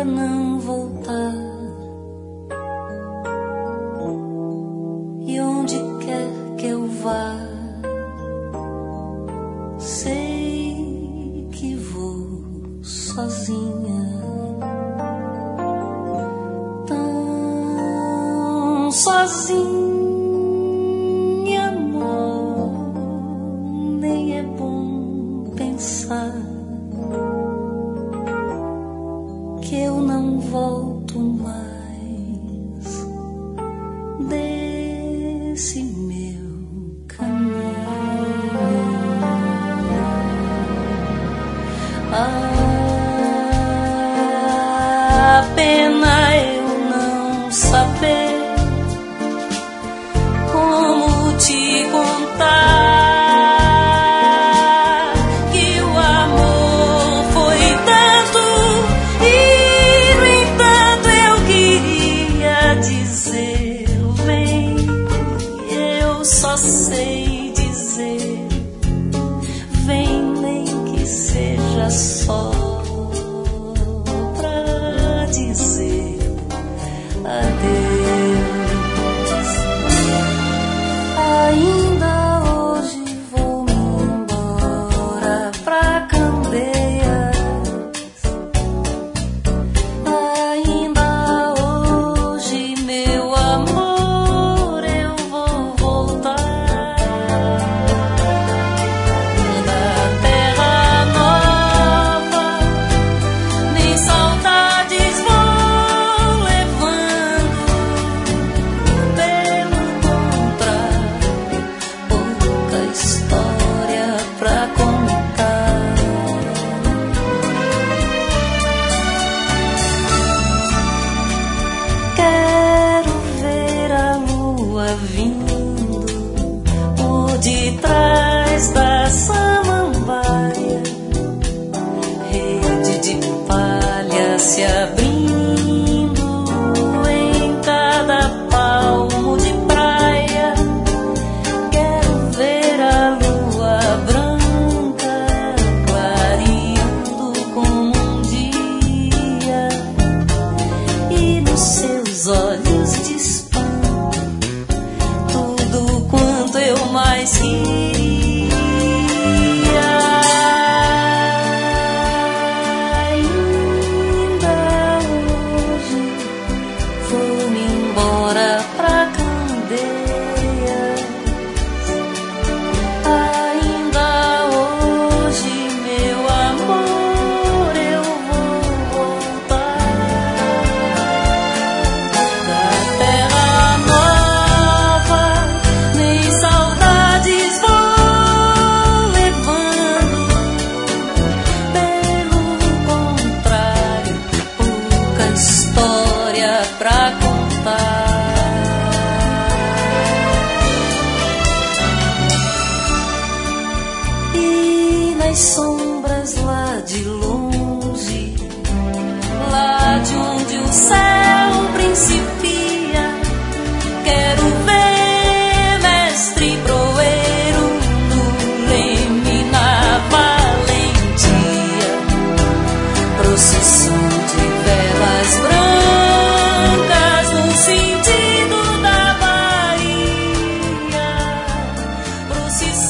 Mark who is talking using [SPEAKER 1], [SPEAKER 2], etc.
[SPEAKER 1] não voltar. E onde quer que eu vá, sei que vou sozinha, tão sozinha, amor. Nem é bom pensar que eu não volto mais desse meu caminho. A pena eu não saber como te contar que o amor foi tanto e, no entanto, eu queria dizer: vem, eu só sei dizer, vem, nem que seja só pra dizer adeus. Ainda hoje vou me embora pra Candeias. Ainda hoje, meu amor, eu vou voltar da terra nova. Nem saudades vou levando, pelo contrário, pouca história pra contar. Quero ver a lua vindo por detrás da samambaia, rede de palha se abrindo em cada palmo de praia. Quero ver a lua branca clareando como um dia, e nos seus olhos de espanto tudo quanto eu mais queria. Ainda hoje vou-me embora pra Candeias. Ainda hoje, meu amor, eu vou voltar da terra nova. Nem saudades vou levando, pelo contrário, pouca história pra contar. E nas sombras lá de longe, lá de onde o céu principia, quero ver mestre proeiro no leme, na valentia, procissão de velas brancas no sentido da Bahia, procissão